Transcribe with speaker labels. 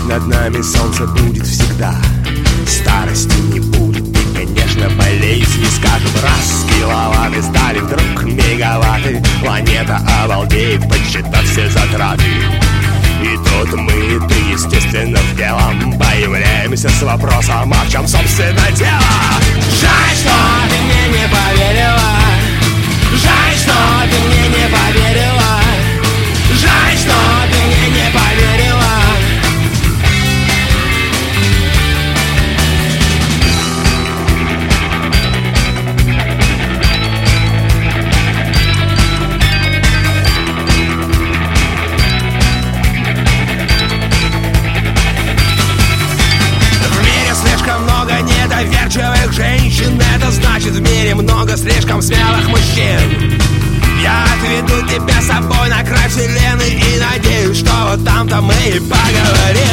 Speaker 1: над нами солнце будет всегда. Старости не будет и, конечно, болезнь не скажем. Раз киловатты стали вдруг мегаватты, планета обалдеет, подсчитав все затраты. И тут мы-то, естественно, в делом появляемся с вопросом, а в чем, собственно, дело? Жаль, что ты мне не поверила. Жаль, что ты мне не поверила. Жаль, что ты мне не поверила. Недоверчивых женщин, это значит в мире много слишком смелых мужчин. Я отведу тебя с собой на край вселенной и надеюсь, что вот там-то мы и поговорим.